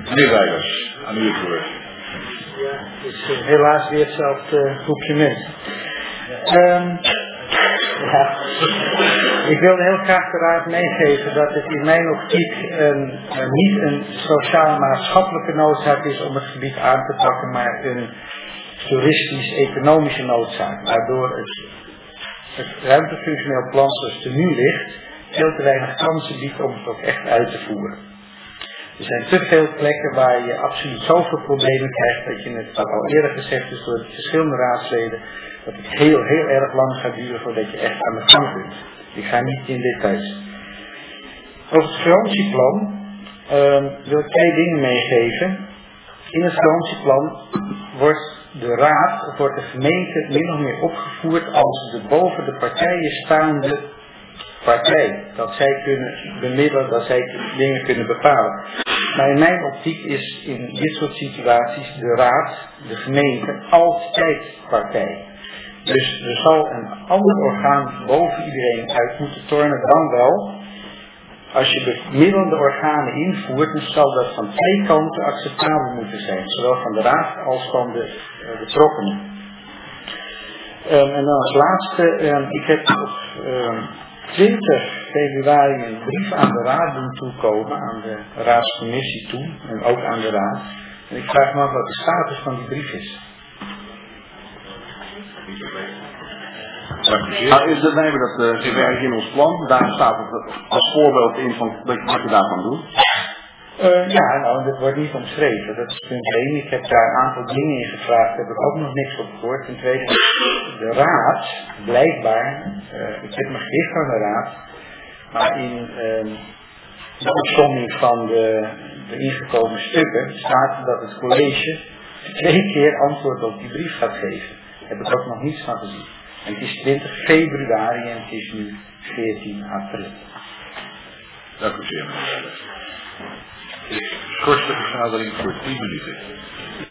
Meneer Weijers, aan u het woord. Ja, het is helaas weer hetzelfde groepje mensen. Ik wilde heel graag de raad meegeven dat het in mijn optiek niet een sociaal-maatschappelijke noodzaak is om het gebied aan te pakken, maar een toeristisch-economische noodzaak, waardoor het ruimtefunctioneel plan zoals het er nu ligt veel te weinig kansen biedt om het ook echt uit te voeren. Er zijn te veel plekken waar je absoluut zoveel problemen krijgt dat je het, wat al eerder gezegd is door de verschillende raadsleden, dat het heel erg lang gaat duren voordat je echt aan de gang kunt. Ik ga niet in details. Over het garantieplan wil ik 2 dingen meegeven. In het garantieplan wordt de gemeente min of meer opgevoerd als de boven de partijen staande partij. Dat zij kunnen bemiddelen, dat zij dingen kunnen bepalen. Maar in mijn optiek is in dit soort situaties de raad, de gemeente, altijd partij. Dus er zal een ander orgaan boven iedereen uit moeten tornen dan wel. Als je bemiddelende organen invoert, dan zal dat van 2 kanten acceptabel moeten zijn. Zowel van de raad als van de betrokkenen. En dan als laatste, ik heb op 20 februari een brief aan de raad doen toekomen, aan de raadscommissie toe en ook aan de raad. En ik vraag me af wat de status van die brief is. Nou, is dat nemen dat zit ergens in ons plan. Daar staat het als voorbeeld in van wat je daar kan doen. Dat wordt niet omschreven. Dat is punt 1. Ik heb daar een aantal dingen in gevraagd. Daar heb ik ook nog niks op gehoord. Ten tweede, de raad, blijkbaar, ik heb me gericht aan de raad, maar in de opsomming van de ingekomen stukken staat dat het college 2 keer antwoord op die brief gaat geven. Daar heb ik ook nog niets van gezien. En het is 20 februari en het is nu 14 april. Dank u zeer, meneer Weijers. Ik schors de vergadering voor 10 minuten.